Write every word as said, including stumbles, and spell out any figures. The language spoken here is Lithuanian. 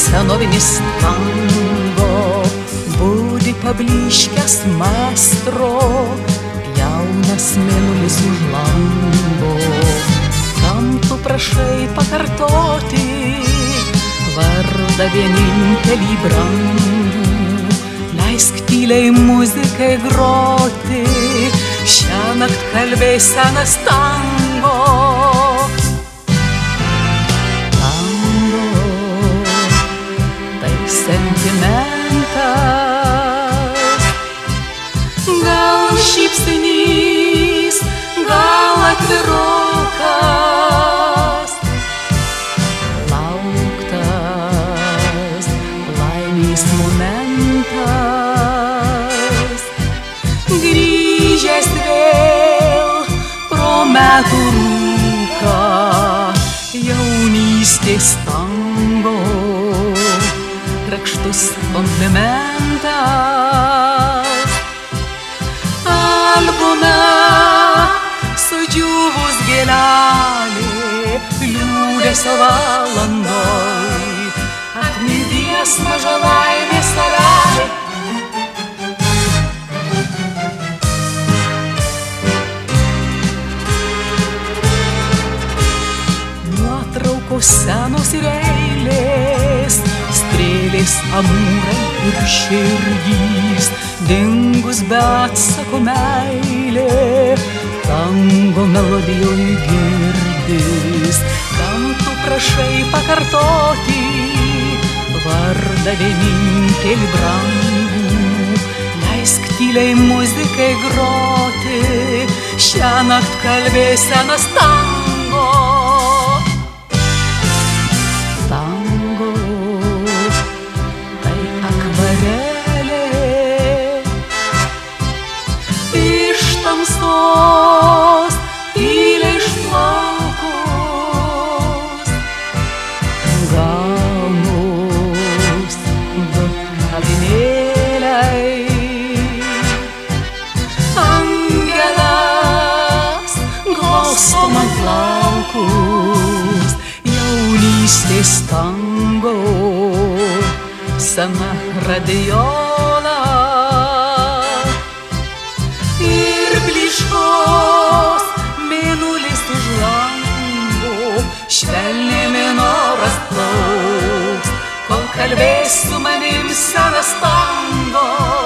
senovinis tango, budi pablyškęs mastro, jaunas mėnulis už lango. Kam tu prašai pakartoti vardą vienintelį brangų, leisk tyliai muzikai groti, šiąnakt kalbės senas tango. Tango tai sentimentas, gal šypsenys, gal atvirukas, lauktas laimės momentas, grįžęs vėl pro metų rūką, jaunystės tango, grakštus komplimentas. Albume sudžiūvus gėlelė, liūdesio valandoj, atminties maža laimės salelė. Nuotraukos senos ir eilės, strėlės, amūrai ir širdys, dingus be atsako meilė, tango melodijoj girdis. Kam tu prašai pakartoti vardą vienintelį brangų, leisk tyliai muzikai groti, šiąnakt kalbės senas tango. Tango tai akvarelė, iš tamsos tyliai išplaukus, gaunus du avinėliai. Angelas glosto man plaukus, jaunystės tango, sena radiola ir blyškos mėnulis už lango, švelniai minoras plauks, kol kalbės su manim senas tango.